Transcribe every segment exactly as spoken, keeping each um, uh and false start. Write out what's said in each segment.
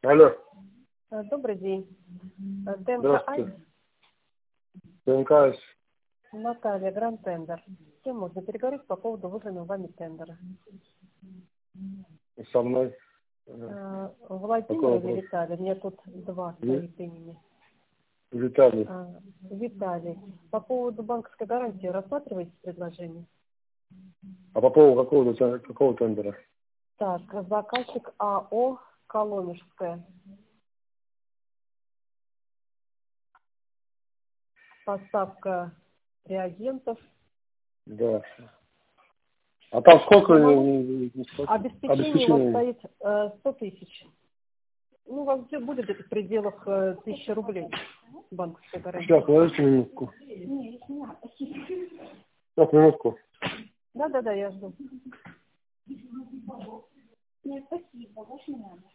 Алло. Добрый день. ТНК Здравствуйте. ТНК. Наталья, Гранд Тендер. С кем можно переговорить по поводу вызванного вами тендера? Со мной. А, Владимир или Виталий? У меня тут два стоит имени. Виталий. А, Виталий. По поводу банковской гарантии рассматриваете предложение? А по поводу какого, какого тендера? Так, заказчик АО «Коломежская». Поставка реагентов. Да. А там сколько? Обеспечение, Обеспечение у вас стоит э, сто тысяч. Ну, у вас где будет это в пределах э, тысячи рублей банковская гарантия. Сейчас, подождите минутку. Сейчас, минутку. Да, да, да, я жду. Нет, спасибо, больше не надо.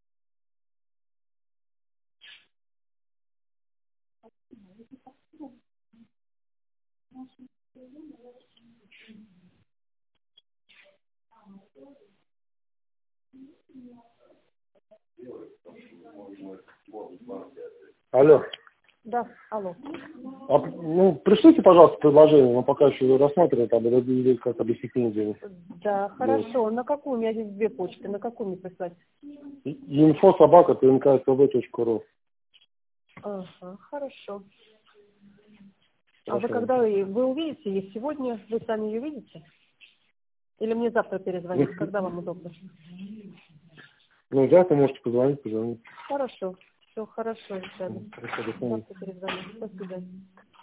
Алло. Да, алло. А, ну, пришлите, пожалуйста, предложение, но пока еще рассматриваем, там, или как объяснительное дело. Да, хорошо. На какую? У меня здесь две почты. На какую мне прислать? Инфо собака тнксв точка ру. Ага, хорошо. Хорошо. А вы когда вы, вы увидите ее сегодня? Вы сами ее видите? Или мне завтра перезвонить? Вы... Когда вам удобно? Ну, завтра можете позвонить, позвонить. Хорошо. Все хорошо, Виталий. Хорошо, до свидания. Завтра перезвонить. До свидания.